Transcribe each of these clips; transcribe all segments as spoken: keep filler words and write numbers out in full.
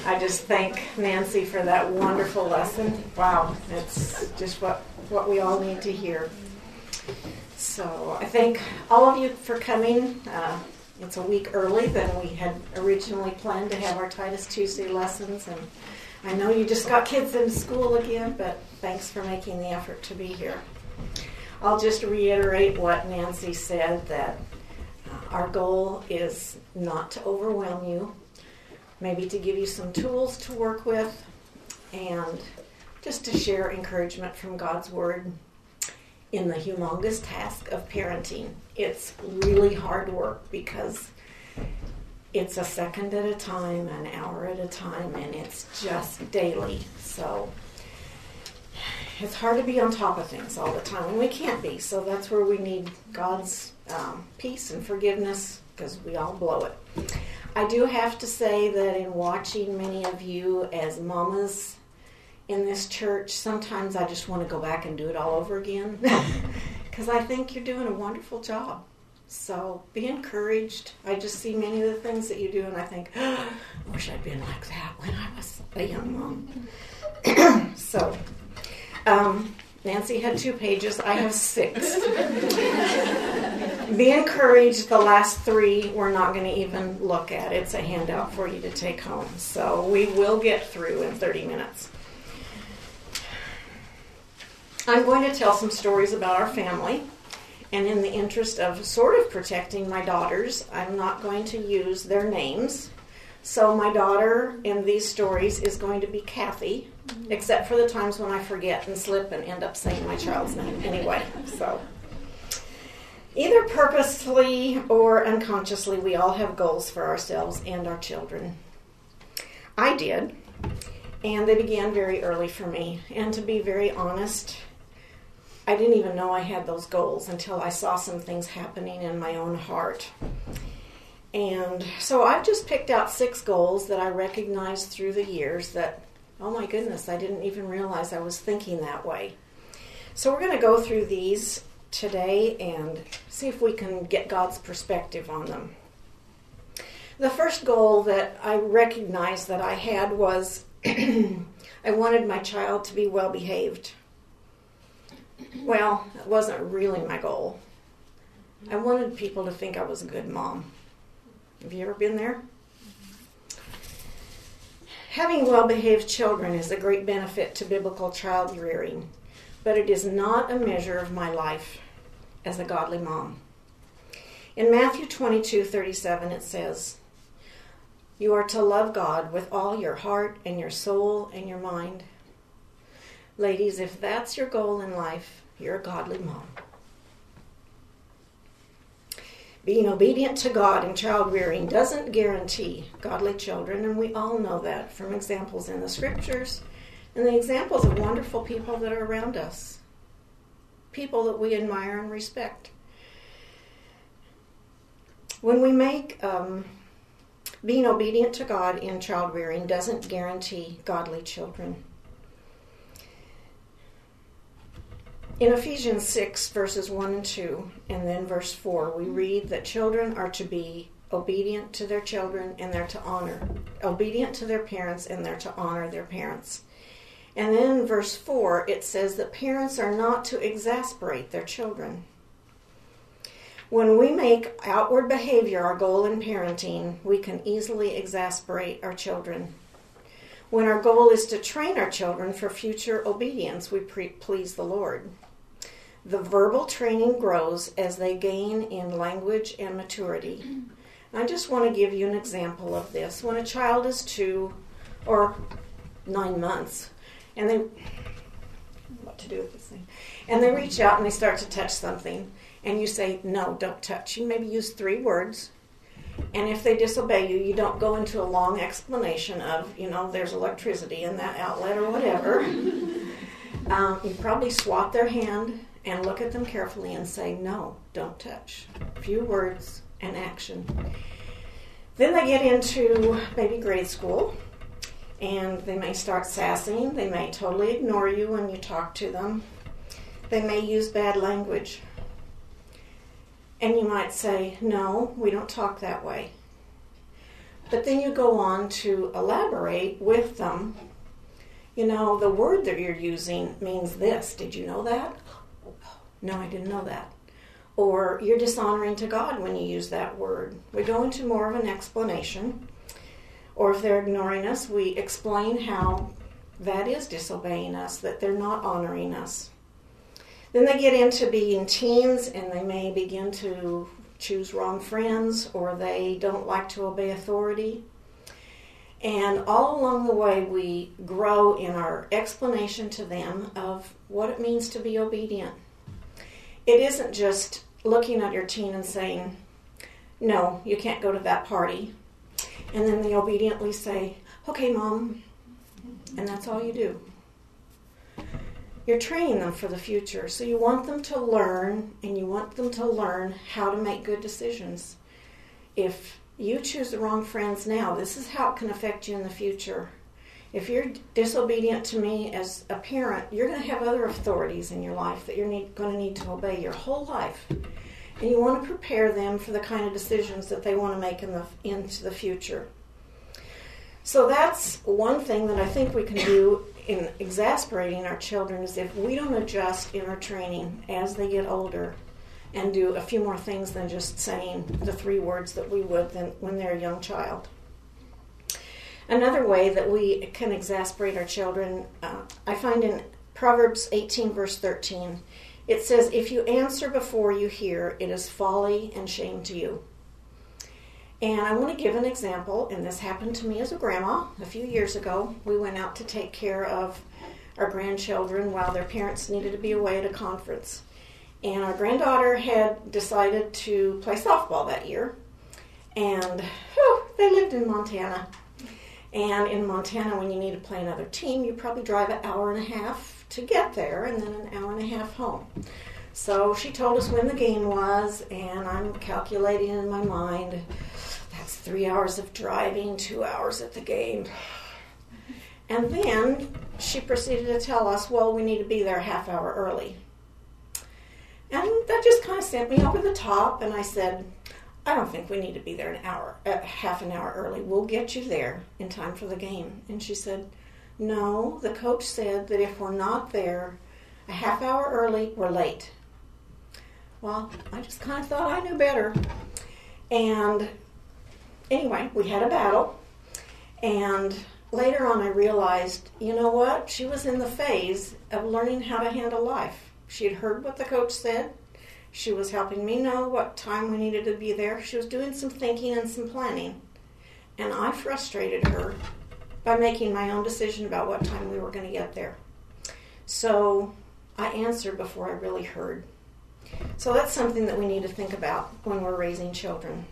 I just thank Nancy for that wonderful lesson. Wow, it's just what, what we all need to hear. So I thank all of you for coming. Uh, it's a week early than we had originally planned to have our Titus Tuesday lessons. And I know you just got kids into school again, but thanks for making the effort to be here. I'll just reiterate what Nancy said, that uh, our goal is not to overwhelm you, maybe to give you some tools to work with, and just to share encouragement from God's Word in the humongous task of parenting. It's really hard work because it's a second at a time, an hour at a time, and it's just daily. So it's hard to be on top of things all the time, and we can't be. So that's where we need God's um, peace and forgiveness, because we all blow it. I do have to say that in watching many of you as mamas in this church, sometimes I just want to go back and do it all over again, because I think you're doing a wonderful job. So be encouraged. I just see many of the things that you do, and I think, oh, I wish I'd been like that when I was a young mom. So, um, Nancy had two pages. I have six. Be encouraged. The last three we're not going to even look at. It's a handout for you to take home. So we will get through in thirty minutes. I'm going to tell some stories about our family. And in the interest of sort of protecting my daughters, I'm not going to use their names. So my daughter in these stories is going to be Kathy, except for the times when I forget and slip and end up saying my child's name anyway. So either purposely or unconsciously, we all have goals for ourselves and our children. I did, and they began very early for me. And to be very honest, I didn't even know I had those goals until I saw some things happening in my own heart. And so I've just picked out six goals that I recognized through the years that, oh my goodness, I didn't even realize I was thinking that way. So we're going to go through these today and see if we can get God's perspective on them. The first goal that I recognized that I had was I wanted my child to be well behaved. Well, it wasn't really my goal. I wanted people to think I was a good mom. Have you ever been there? Having well-behaved children is a great benefit to biblical child rearing, but it is not a measure of my life as a godly mom. In Matthew twenty-two thirty-seven, it says, "You are to love God with all your heart and your soul and your mind." Ladies, if that's your goal in life, you're a godly mom. Being obedient to God in child rearing doesn't guarantee godly children, and we all know that from examples in the scriptures and the examples of wonderful people that are around us, people that we admire and respect. When we make um, being obedient to God in child rearing doesn't guarantee godly children. In Ephesians six, verses one and two, and then verse four, we read that children are to be obedient to their children and they're to honor, obedient to their parents and they're to honor their parents. And then in verse four, it says that parents are not to exasperate their children. When we make outward behavior our goal in parenting, we can easily exasperate our children. When our goal is to train our children for future obedience, we pre- please the Lord. The verbal training grows as they gain in language and maturity. I just want to give you an example of this. When a child is two or nine months, and they, what to do with this thing, and they reach out and they start to touch something, and you say, no, don't touch. You maybe use three words. And if they disobey you, you don't go into a long explanation of, you know, there's electricity in that outlet or whatever. um, you probably swat their hand and look at them carefully and say, no, don't touch. A few words and action. Then they get into maybe grade school, and they may start sassing. They may totally ignore you when you talk to them. They may use bad language. And you might say, no, we don't talk that way. But then you go on to elaborate with them. You know, the word that you're using means this. Did you know that? No, I didn't know that. Or you're dishonoring to God when you use that word. We go into more of an explanation. Or if they're ignoring us, we explain how that is disobeying us, that they're not honoring us. Then they get into being teens and they may begin to choose wrong friends, or they don't like to obey authority. And all along the way, we grow in our explanation to them of what it means to be obedient. It isn't just looking at your teen and saying, no, you can't go to that party. And then they obediently say, okay, Mom. And that's all you do. You're training them for the future. So you want them to learn, and you want them to learn how to make good decisions. If you choose the wrong friends now, this is how it can affect you in the future. If you're disobedient to me as a parent, you're going to have other authorities in your life that you're need, going to need to obey your whole life. And you want to prepare them for the kind of decisions that they want to make in the into the future. So that's one thing that I think we can do in exasperating our children, is if we don't adjust in our training as they get older and do a few more things than just saying the three words that we would than when they're a young child. Another way that we can exasperate our children, uh, I find in Proverbs eighteen, verse thirteen, it says, if you answer before you hear, it is folly and shame to you. And I want to give an example, and this happened to me as a grandma a few years ago. We went out to take care of our grandchildren while their parents needed to be away at a conference. And our granddaughter had decided to play softball that year. And whew, they lived in Montana. And in Montana, when you need to play another team, you probably drive an hour and a half to get there and then an hour and a half home. So she told us when the game was, and I'm calculating in my mind, that's three hours of driving, two hours at the game. And then she proceeded to tell us, well, we need to be there a half hour early. And that just kind of sent me over the top, and I said, I don't think we need to be there an hour, uh, half an hour early. We'll get you there in time for the game. And she said, no, the coach said that if we're not there a half hour early, we're late. Well, I just kind of thought I knew better. And anyway, we had a battle. And later on I realized, you know what? She was in the phase of learning how to handle life. She had heard what the coach said. She was helping me know what time we needed to be there. She was doing some thinking and some planning. And I frustrated her by making my own decision about what time we were going to get there. So I answered before I really heard. So that's something that we need to think about when we're raising children.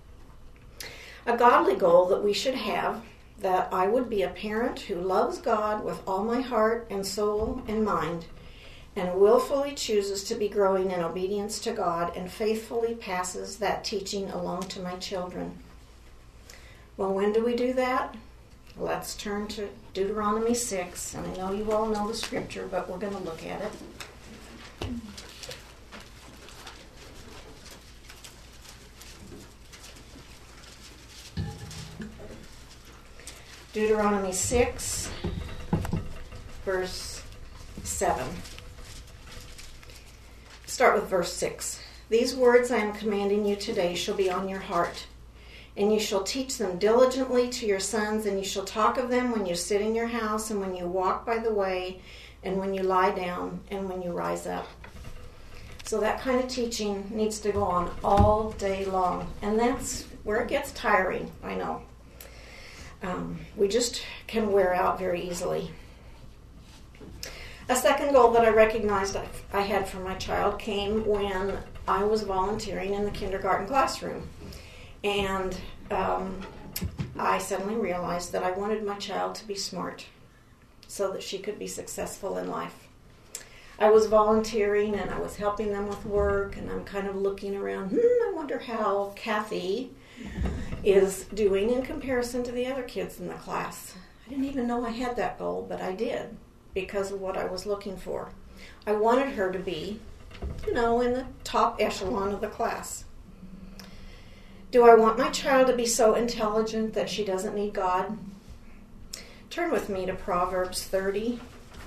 A godly goal that we should have, that I would be a parent who loves God with all my heart and soul and mind, and willfully chooses to be growing in obedience to God and faithfully passes that teaching along to my children. Well, when do we do that? Let's turn to Deuteronomy six, and I know you all know the scripture, but we're going to look at it. Deuteronomy six, verse seven. Start with verse six. These words I am commanding you today shall be on your heart, and you shall teach them diligently to your sons, and you shall talk of them when you sit in your house, and when you walk by the way, and when you lie down, and when you rise up. So that kind of teaching needs to go on all day long, and that's where it gets tiring, I know. Um, we just can wear out very easily. A second goal that I recognized I, I had for my child came when I was volunteering in the kindergarten classroom. And um, I suddenly realized that I wanted my child to be smart so that she could be successful in life. I was volunteering and I was helping them with work, and I'm kind of looking around, hmm, I wonder how Kathy is doing in comparison to the other kids in the class. I didn't even know I had that goal, but I did because of what I was looking for. I wanted her to be, you know, in the top echelon of the class. Do I want my child to be so intelligent that she doesn't need God? Turn with me to Proverbs thirty,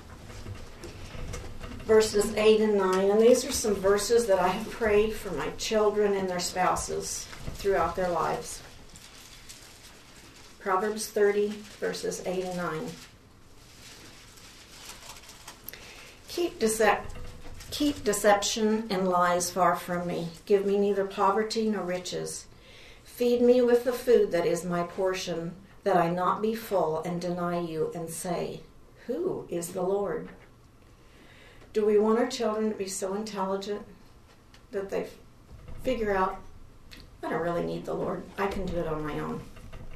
verses eight and nine. And these are some verses that I have prayed for my children and their spouses throughout their lives. Proverbs thirty, verses eight and nine. Keep, dece- keep deception and lies far from me. Give me neither poverty nor riches. Feed me with the food that is my portion, that I not be full and deny you and say, who is the Lord? Do we want our children to be so intelligent that they figure out, I don't really need the Lord. I can do it on my own.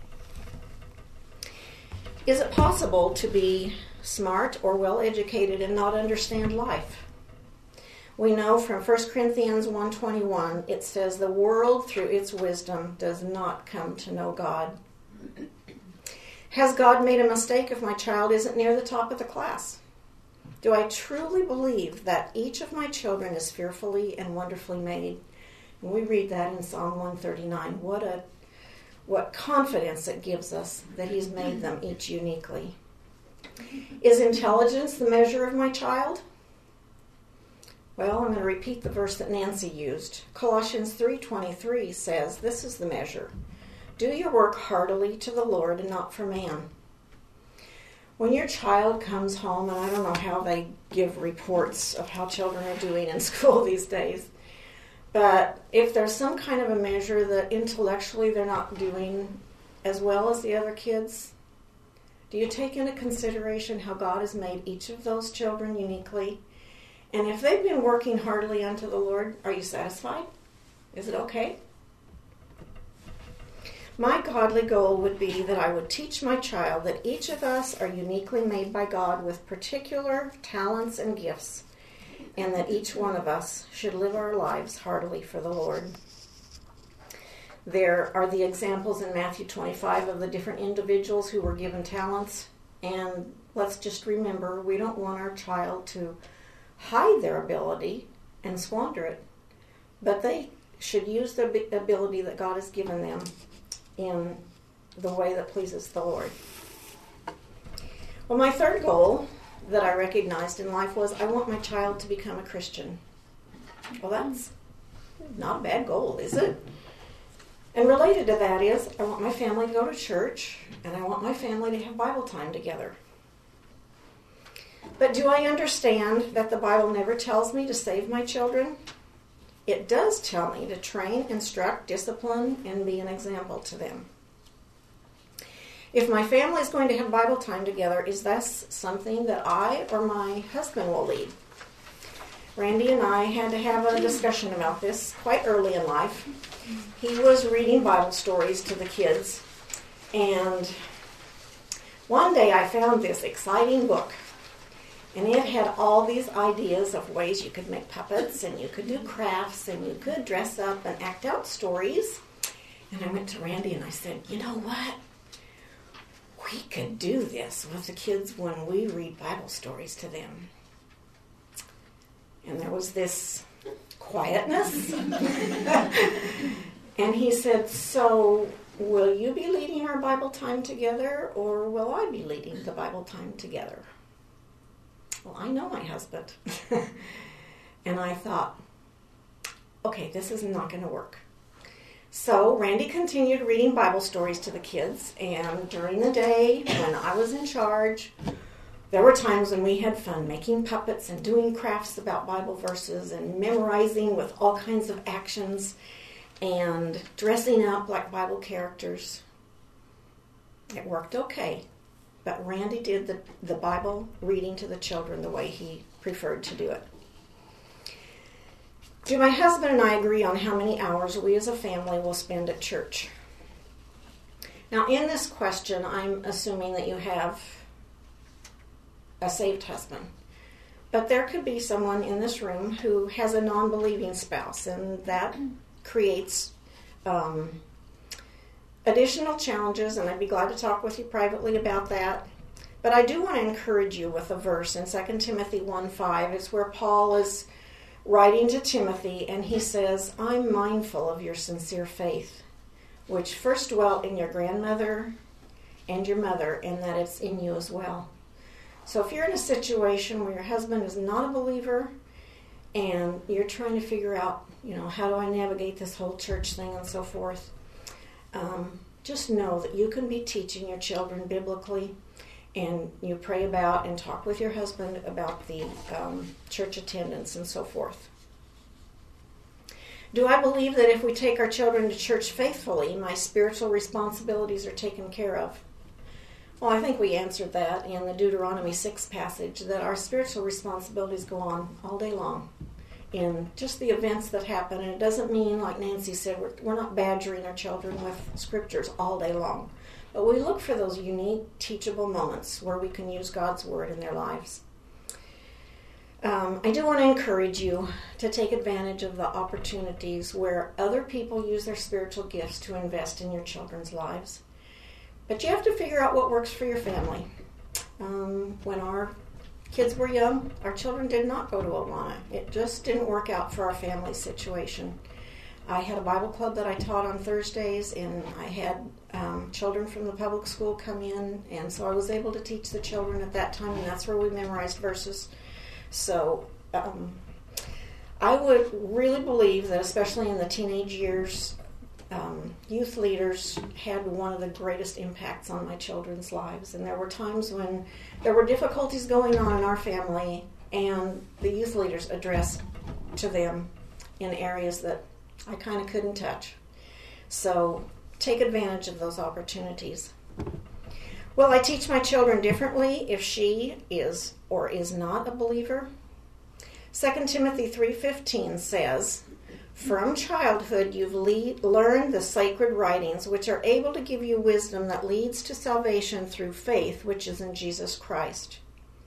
Is it possible to be smart or well-educated and not understand life? We know from First Corinthians one twenty-one, it says, the world through its wisdom does not come to know God. Has God made a mistake if my child isn't near the top of the class? Do I truly believe that each of my children is fearfully and wonderfully made? And we read that in Psalm one thirty-nine. What a what confidence it gives us that He's made them each uniquely. Is intelligence the measure of my child? Well, I'm going to repeat the verse that Nancy used. Colossians three twenty-three says, this is the measure. Do your work heartily to the Lord and not for man. When your child comes home, and I don't know how they give reports of how children are doing in school these days, but if there's some kind of a measure that intellectually they're not doing as well as the other kids, do you take into consideration how God has made each of those children uniquely? And if they've been working heartily unto the Lord, are you satisfied? Is it okay? My godly goal would be that I would teach my child that each of us are uniquely made by God with particular talents and gifts, and that each one of us should live our lives heartily for the Lord. There are the examples in Matthew twenty-five of the different individuals who were given talents, and let's just remember, we don't want our child to hide their ability and squander it, but they should use the ability that God has given them in the way that pleases the Lord. Well, my third goal that I recognized in life was I want my child to become a Christian. Well, that's not a bad goal, is it? And related to that is I want my family to go to church, and I want my family to have Bible time together. But do I understand that the Bible never tells me to save my children? It does tell me to train, instruct, discipline, and be an example to them. If my family is going to have Bible time together, is that something that I or my husband will lead? Randy and I had to have a discussion about this quite early in life. He was reading Bible stories to the kids, and one day I found this exciting book. And it had all these ideas of ways you could make puppets, and you could do crafts, and you could dress up and act out stories. And I went to Randy and I said, you know what? We could do this with the kids when we read Bible stories to them. And there was this quietness. And he said, so will you be leading our Bible time together, or will I be leading the Bible time together? Well, I know my husband. And I thought, okay, this is not going to work. So Randy continued reading Bible stories to the kids, and during the day, when I was in charge, there were times when we had fun making puppets and doing crafts about Bible verses and memorizing with all kinds of actions and dressing up like Bible characters. It worked okay. But Randy did the, the Bible reading to the children the way he preferred to do it. Do my husband and I agree on how many hours we as a family will spend at church? Now, in this question, I'm assuming that you have a saved husband. But there could be someone in this room who has a non-believing spouse, and that creates um, additional challenges, and I'd be glad to talk with you privately about that. But I do want to encourage you with a verse in Second Timothy one five. It's where Paul is writing to Timothy, and he says, I'm mindful of your sincere faith, which first dwelt in your grandmother and your mother, and that it's in you as well. So if you're in a situation where your husband is not a believer and you're trying to figure out, you know, how do I navigate this whole church thing and so forth, um, just know that you can be teaching your children biblically, and you pray about and talk with your husband about the um, church attendance and so forth. Do I believe that if we take our children to church faithfully, my spiritual responsibilities are taken care of? Well, I think we answered that in the Deuteronomy six passage, that our spiritual responsibilities go on all day long in just the events that happen. And it doesn't mean, like Nancy said, we're, we're not badgering our children with scriptures all day long. But we look for those unique, teachable moments where we can use God's word in their lives. Um, I do want to encourage you to take advantage of the opportunities where other people use their spiritual gifts to invest in your children's lives. But you have to figure out what works for your family. Um, when our kids were young, our children did not go to Awana. It just didn't work out for our family situation. I had a Bible club that I taught on Thursdays, and I had um, children from the public school come in, and so I was able to teach the children at that time, and that's where we memorized verses. So um, I would really believe that, especially in the teenage years, um, youth leaders had one of the greatest impacts on my children's lives. And there were times when there were difficulties going on in our family, and the youth leaders addressed to them in areas that I kind of couldn't touch. So take advantage of those opportunities. Well, I teach my children differently if she is or is not a believer. Second Timothy three fifteen says, "From childhood you've le- learned the sacred writings, which are able to give you wisdom that leads to salvation through faith, which is in Jesus Christ."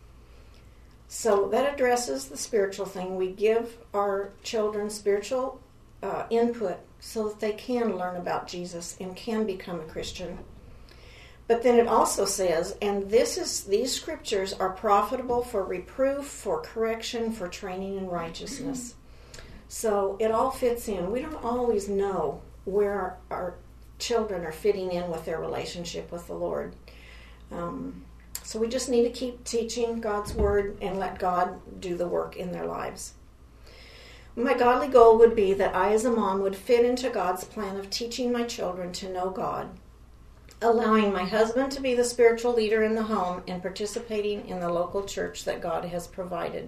So that addresses the spiritual thing. We give our children spiritual uh, input so that they can learn about Jesus and can become a Christian. But then it also says, and this is these scriptures are profitable for reproof, for correction, for training in righteousness. So it all fits in. We don't always know where our, our children are fitting in with their relationship with the Lord. Um, so we just need to keep teaching God's word and let God do the work in their lives. My godly goal would be that I as a mom would fit into God's plan of teaching my children to know God, allowing my husband to be the spiritual leader in the home, and participating in the local church that God has provided.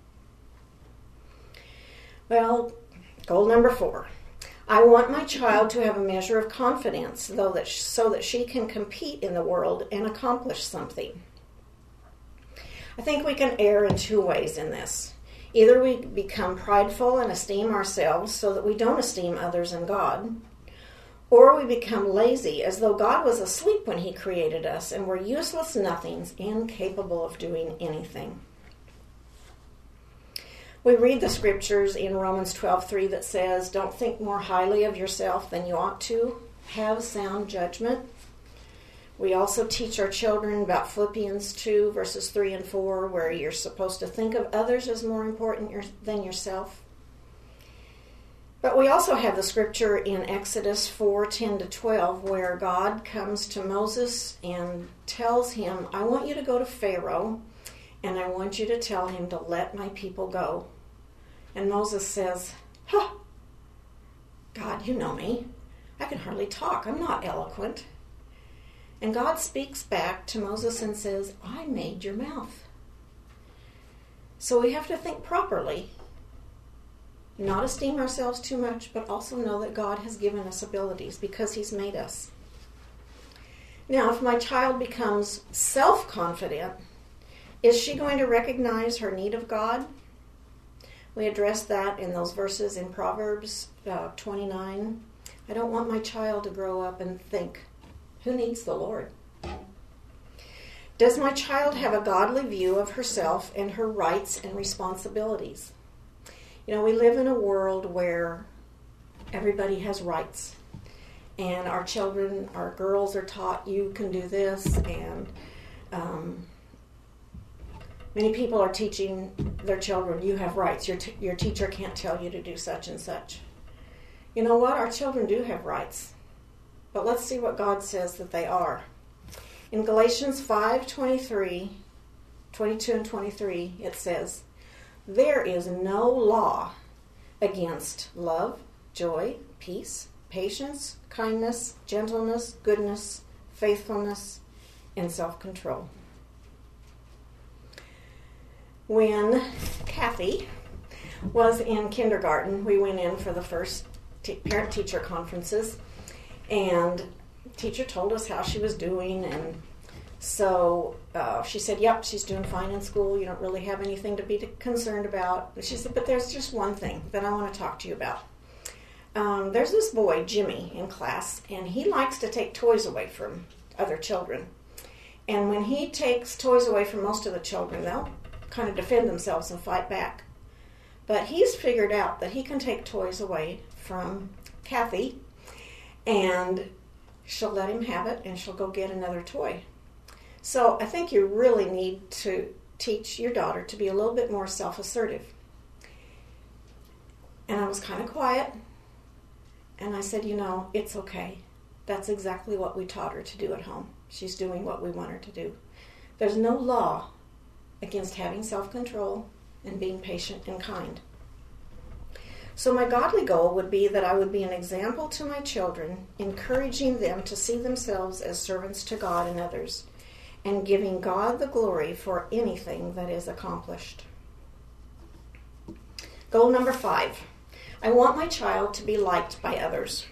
Well, goal number four. I want my child to have a measure of confidence, though that sh- so that she can compete in the world and accomplish something. I think we can err in two ways in this. Either we become prideful and esteem ourselves so that we don't esteem others and God, or we become lazy as though God was asleep when he created us and we're useless nothings, incapable of doing anything. We read the scriptures in Romans twelve three that says, "Don't think more highly of yourself than you ought to. Have sound judgment." We also teach our children about Philippians two verses three and four, where you're supposed to think of others as more important than yourself. But we also have the scripture in Exodus four ten to twelve, where God comes to Moses and tells him, "I want you to go to Pharaoh, and I want you to tell him to let my people go." And Moses says, "Huh, God, you know me. I can hardly talk. I'm not eloquent." And God speaks back to Moses and says, "I made your mouth." So we have to think properly, not esteem ourselves too much, but also know that God has given us abilities because he's made us. Now, if my child becomes self-confident, is she going to recognize her need of God? We addressed that in those verses in Proverbs uh, twenty-nine. I don't want my child to grow up and think, who needs the Lord? Does my child have a godly view of herself and her rights and responsibilities? You know, we live in a world where everybody has rights. And our children, our girls are taught, you can do this, and um, many people are teaching their children, you have rights. Your, t- your teacher can't tell you to do such and such. You know what? Our children do have rights. but let's see what God says that they are. In Galatians five twenty-three, twenty-two and twenty-three, it says, "There is no law against love, joy, peace, patience, kindness, gentleness, goodness, faithfulness, and self-control." When Kathy was in kindergarten, we went in for the first t- parent-teacher conferences, and teacher told us how she was doing, and so uh, she said, yep, she's doing fine in school. You don't really have anything to be concerned about. She said, but there's just one thing that I want to talk to you about. Um, there's this boy, Jimmy, in class, and he likes to take toys away from other children. And when he takes toys away from most of the children, they'll kind of defend themselves and fight back. But he's figured out that he can take toys away from Kathy, and she'll let him have it, and she'll go get another toy. So I think you really need to teach your daughter to be a little bit more self-assertive. And I was kind of quiet, and I said, you know, it's okay. That's exactly what we taught her to do at home. She's doing what we want her to do. There's no law against having self-control and being patient and kind. So my godly goal would be that I would be an example to my children, encouraging them to see themselves as servants to God and others, and giving God the glory for anything that is accomplished. Goal number five. I want my child to be liked by others.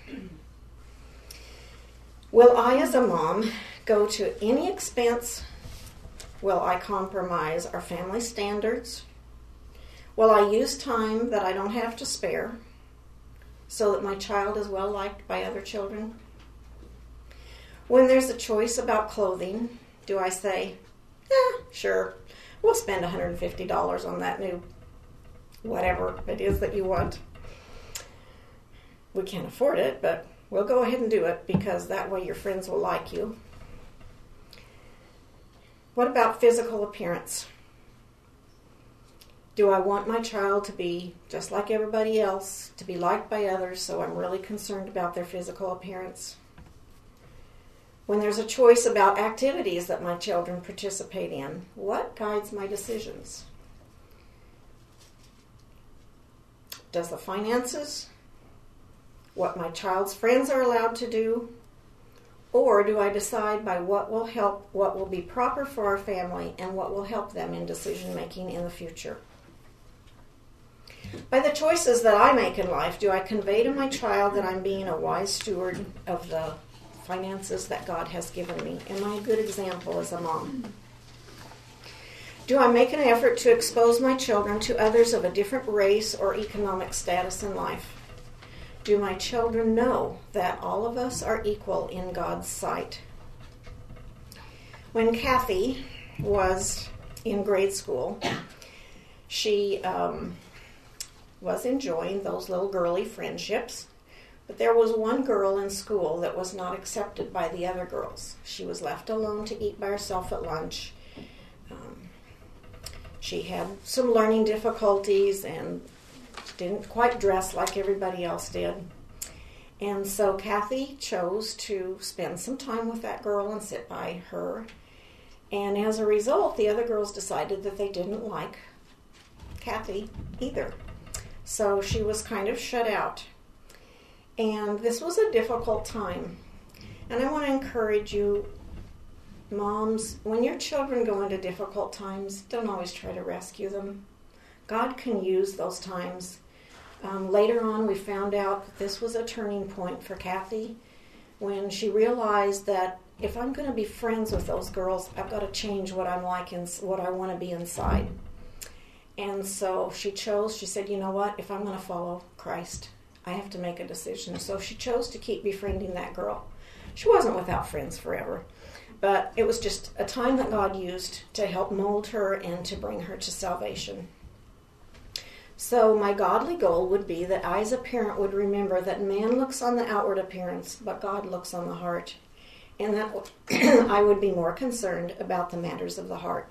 Will I, as a mom, go to any expense? Will I compromise our family standards? Will I use time that I don't have to spare so that my child is well liked by other children? When there's a choice about clothing, do I say, eh, sure, we'll spend one hundred fifty dollars on that new whatever it is that you want. We can't afford it, but we'll go ahead and do it because that way your friends will like you. What about physical appearance? Do I want my child to be just like everybody else, to be liked by others, so I'm really concerned about their physical appearance? When there's a choice about activities that my children participate in, what guides my decisions? Does the finances, what my child's friends are allowed to do, or do I decide by what will help, what will be proper for our family, and what will help them in decision making in the future? By the choices that I make in life, do I convey to my child that I'm being a wise steward of the finances that God has given me? Am I a good example as a mom? Do I make an effort to expose my children to others of a different race or economic status in life? Do my children know that all of us are equal in God's sight? When Kathy was in grade school, she um, was enjoying those little girly friendships, but there was one girl in school that was not accepted by the other girls. She was left alone to eat by herself at lunch. Um, she had some learning difficulties and didn't quite dress like everybody else did. And so Kathy chose to spend some time with that girl and sit by her. And as a result, the other girls decided that they didn't like Kathy either. So she was kind of shut out. And this was a difficult time. And I want to encourage you, moms, when your children go into difficult times, don't always try to rescue them. God can use those times. Um, later on, we found out that this was a turning point for Kathy when she realized that if I'm going to be friends with those girls, I've got to change what I'm like and what I want to be inside. And so she chose, she said, you know what, if I'm going to follow Christ, I have to make a decision. So she chose to keep befriending that girl. She wasn't without friends forever, but it was just a time that God used to help mold her and to bring her to salvation. So my godly goal would be that I as a parent would remember that man looks on the outward appearance, but God looks on the heart. And that I would be more concerned about the matters of the heart.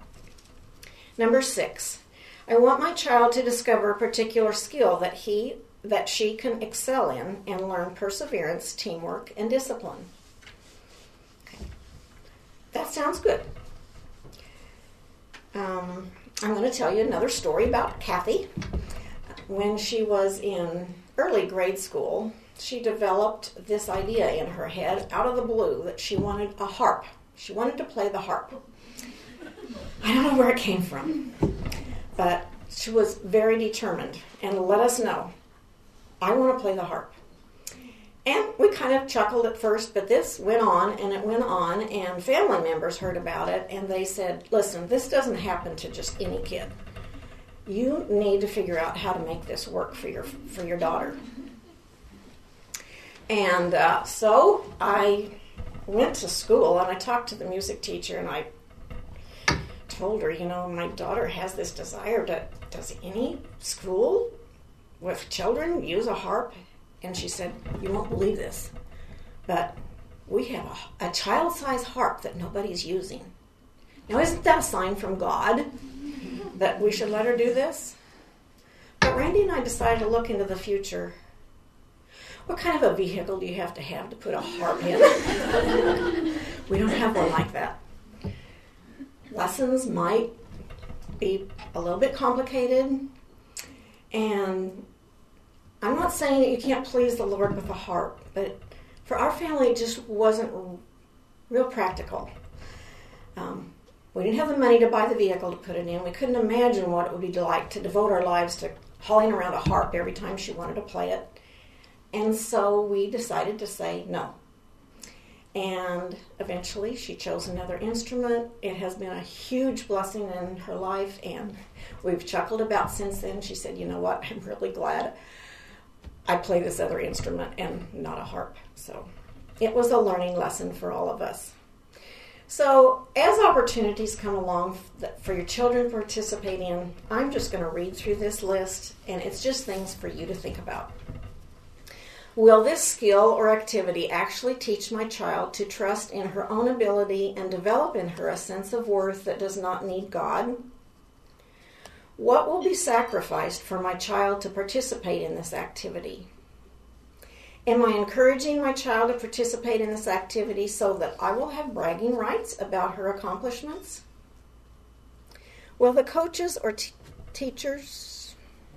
Number six, I want my child to discover a particular skill that he that she can excel in and learn perseverance, teamwork, and discipline. Okay. That sounds good. Um, I'm going to tell you another story about Kathy. When she was in early grade school, she developed this idea in her head out of the blue that she wanted a harp. She wanted to play the harp. I don't know where it came from, but she was very determined and let us know, I want to play the harp. And we kind of chuckled at first, but this went on and it went on, and family members heard about it, and they said, listen, this doesn't happen to just any kid. You need to figure out how to make this work for your for your daughter. And uh, so I went to school and I talked to the music teacher, and I told her, you know, my daughter has this desire to, does any school with children use a harp? And she said, you won't believe this, but we have a, a child-sized harp that nobody's using. Now, isn't that a sign from God that we should let her do this? But Randy and I decided to look into the future. What kind of a vehicle do you have to have to put a harp in? We don't have one like that. Lessons might be a little bit complicated, and I'm not saying that you can't please the Lord with a harp, but for our family it just wasn't real practical. Um, we didn't have the money to buy the vehicle to put it in. We couldn't imagine what it would be like to devote our lives to hauling around a harp every time she wanted to play it. And so we decided to say no. And eventually she chose another instrument. It has been a huge blessing in her life, and we've chuckled about since then. She said, you know what, I'm really glad I play this other instrument and not a harp. So it was a learning lesson for all of us. So as opportunities come along for your children to participate in, I'm just going to read through this list, and it's just things for you to think about. Will this skill or activity actually teach my child to trust in her own ability and develop in her a sense of worth that does not need God? What will be sacrificed for my child to participate in this activity? Am I encouraging my child to participate in this activity so that I will have bragging rights about her accomplishments? Will the coaches or t- teachers...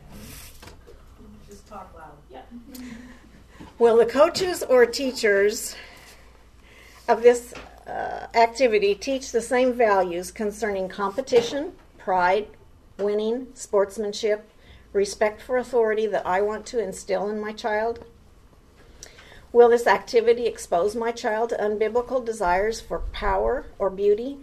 Just talk loud. Yeah. Will the coaches or teachers of this uh, activity teach the same values concerning competition, pride, winning, sportsmanship, respect for authority that I want to instill in my child? Will this activity expose my child to unbiblical desires for power or beauty?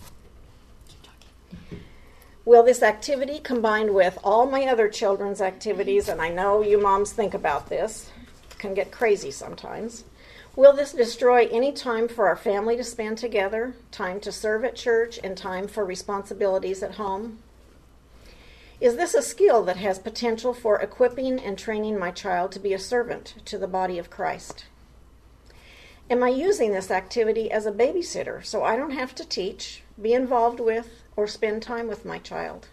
Will this activity, combined with all my other children's activities, and I know you moms think about this, can get crazy sometimes, will this destroy any time for our family to spend together, time to serve at church, and time for responsibilities at home? Is this a skill that has potential for equipping and training my child to be a servant to the body of Christ? Am I using this activity as a babysitter so I don't have to teach, be involved with, or spend time with my child?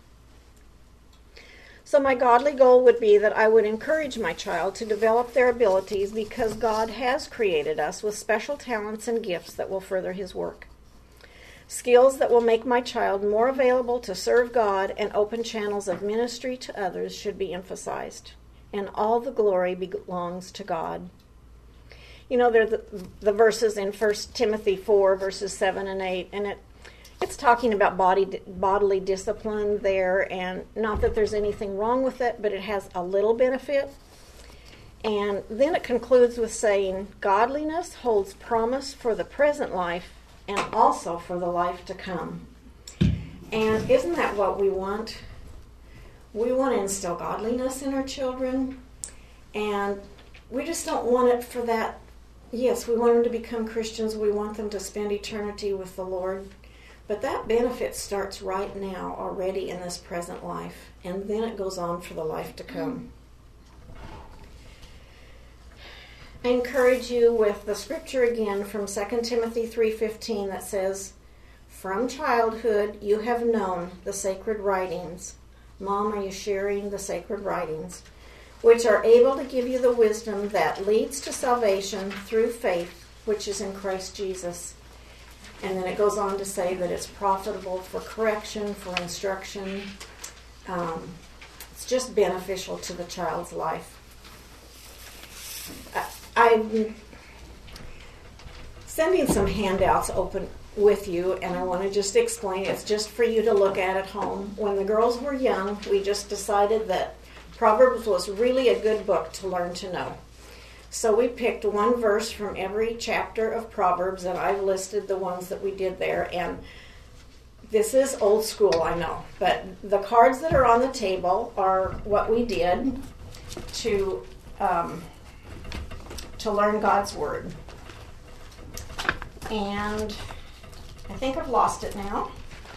So my godly goal would be that I would encourage my child to develop their abilities because God has created us with special talents and gifts that will further His work. Skills that will make my child more available to serve God and open channels of ministry to others should be emphasized. And all the glory belongs to God. You know, there are the, the verses in First Timothy four, verses seven and eight, and it It's talking about body, bodily discipline there, and not that there's anything wrong with it, but it has a little benefit. And then it concludes with saying, godliness holds promise for the present life and also for the life to come. And isn't that what we want? We want to instill godliness in our children, and we just don't want it for that. Yes, we want them to become Christians. We want them to spend eternity with the Lord. But that benefit starts right now, already in this present life, and then it goes on for the life to come. I encourage you with the scripture again from Second Timothy three fifteen that says, from childhood you have known the sacred writings. Mom, are you sharing the sacred writings? which are able to give you the wisdom that leads to salvation through faith, which is in Christ Jesus. And then it goes on to say that it's profitable for correction, for instruction. Um, it's just beneficial to the child's life. I, I'm sending some handouts open with you, and I want to just explain. It's just for you to look at at home. When the girls were young, we just decided that Proverbs was really a good book to learn to know. So we picked one verse from every chapter of Proverbs, and I've listed the ones that we did there. And this is old school, I know, but the cards that are on the table are what we did to um, to learn God's Word. And I think I've lost it now.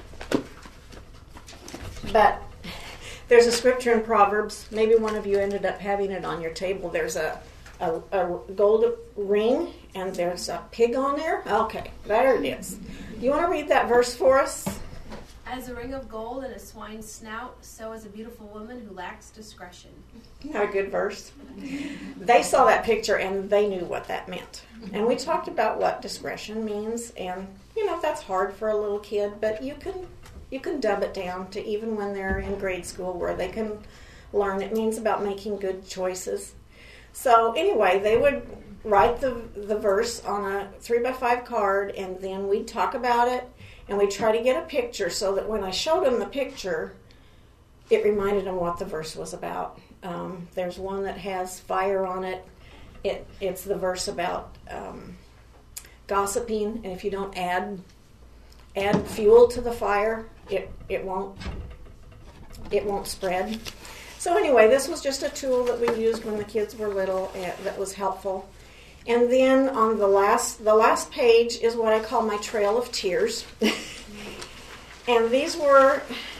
But there's a scripture in Proverbs. Maybe one of you ended up having it on your table. There's a A, a gold ring, and there's a pig on there. Okay, there it is. You want to read that verse for us? As a ring of gold and a swine's snout, so is a beautiful woman who lacks discretion. Not a good verse. They saw that picture, and they knew what that meant. And we talked about what discretion means, and, you know, that's hard for a little kid, but you can, you can dub it down to even when they're in grade school where they can learn. It means about making good choices. So anyway, they would write the the verse on a three by five card, and then we'd talk about it, and we'd try to get a picture so that when I showed them the picture, it reminded them what the verse was about. Um, there's one that has fire on it. It it's the verse about um, gossiping, and if you don't add add fuel to the fire, it it won't it won't spread. So anyway, this was just a tool that we used when the kids were little uh, that was helpful. And then on the last the last page is what I call my trail of tears. And these were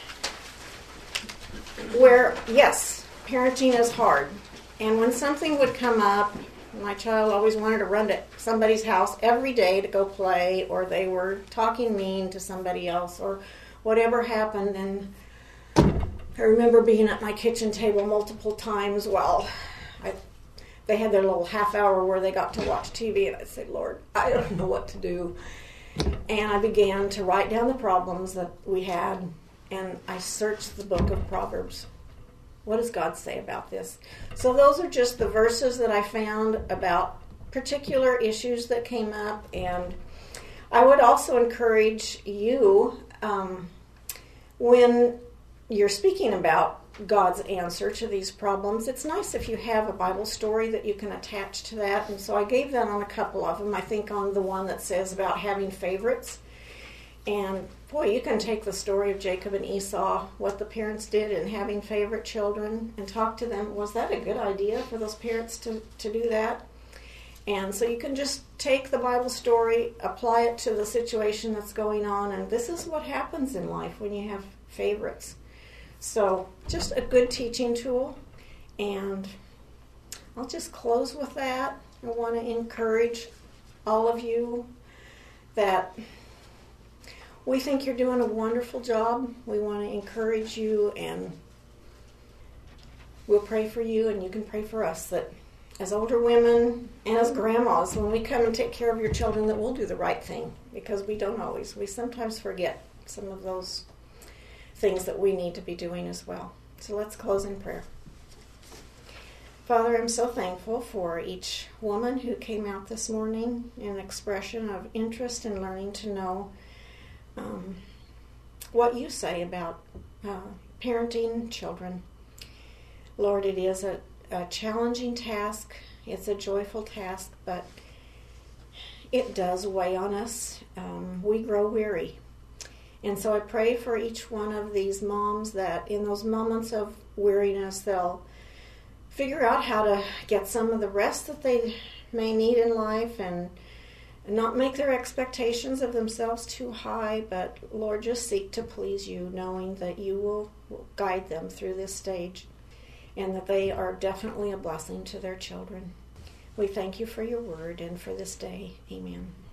where, yes, parenting is hard. And when something would come up, my child always wanted to run to somebody's house every day to go play, or they were talking mean to somebody else, or whatever happened. And I remember being at my kitchen table multiple times while I, they had their little half hour where they got to watch T V, and I'd say, Lord, I don't know what to do. And I began to write down the problems that we had, and I searched the book of Proverbs. What does God say about this? So those are just the verses that I found about particular issues that came up, and I would also encourage you, um, when you're speaking about God's answer to these problems, it's nice if you have a Bible story that you can attach to that. And so I gave that on a couple of them. I think on the one that says about having favorites. And boy, you can take the story of Jacob and Esau, what the parents did in having favorite children, and talk to them. Was that a good idea for those parents to, to do that? And so you can just take the Bible story, apply it to the situation that's going on, and this is what happens in life when you have favorites. So just a good teaching tool, and I'll just close with that. I want to encourage all of you that we think you're doing a wonderful job. We want to encourage you, and we'll pray for you, and you can pray for us that as older women and as grandmas, when we come and take care of your children, that we'll do the right thing, because we don't always. We sometimes forget some of those things that we need to be doing as well. So let's close in prayer. Father, I'm so thankful for each woman who came out this morning in an expression of interest in learning to know um, what you say about uh, parenting children. Lord, it is a, a challenging task. It's a joyful task, but it does weigh on us. Um, we grow weary. And so I pray for each one of these moms that in those moments of weariness, they'll figure out how to get some of the rest that they may need in life, and not make their expectations of themselves too high, but Lord, just seek to please you, knowing that you will guide them through this stage, and that they are definitely a blessing to their children. We thank you for your word and for this day. Amen.